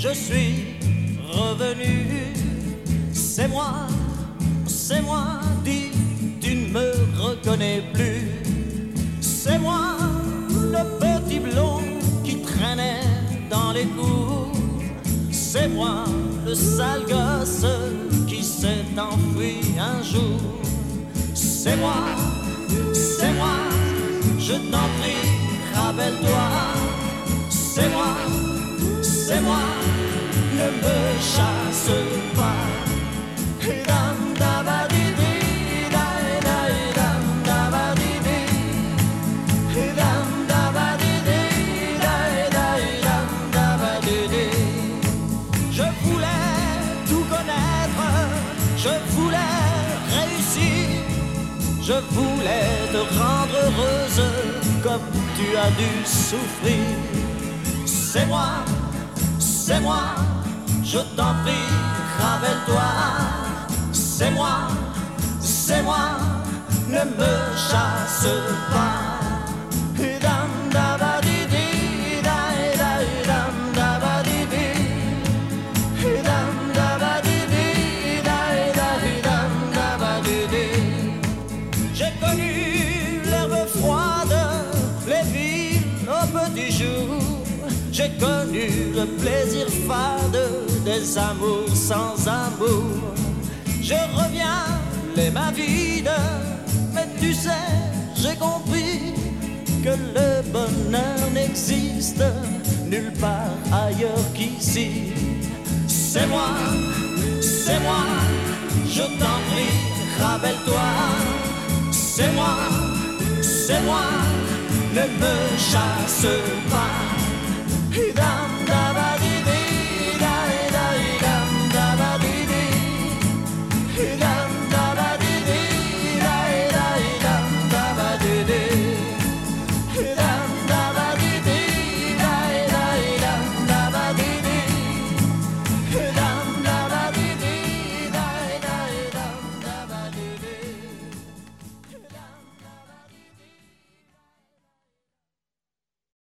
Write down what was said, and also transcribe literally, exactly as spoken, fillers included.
je suis revenu. C'est moi, c'est moi, dis, tu ne me reconnais plus. C'est moi, le petit blond qui traînait dans les cours. C'est moi, le sale gosse qui s'est enfui un jour. C'est moi, c'est moi, je t'en prie, rappelle-toi. C'est moi, c'est moi, ne me chasse pas. Dam daba di di, dai dai dam daba di di, dam daba di di, dai dai dam daba di di. Je voulais tout connaître, je voulais réussir, je voulais te rendre heureuse comme tu as dû souffrir. C'est moi, c'est moi, je t'en prie, rappelle-toi. C'est moi, c'est moi, ne me chasse pas. Dam daba di di, dai dai dam daba di di, dam daba di di, dai dai dam daba di di. J'ai connu l'herbe froide, les villes au petit jour. J'ai connu le plaisir fade des amours sans amour. Je reviens les mains vides, mais tu sais, j'ai compris que le bonheur n'existe nulle part ailleurs qu'ici. C'est moi, c'est moi, je t'en prie, rappelle-toi. C'est moi, c'est moi, ne me chasse pas. Dam daba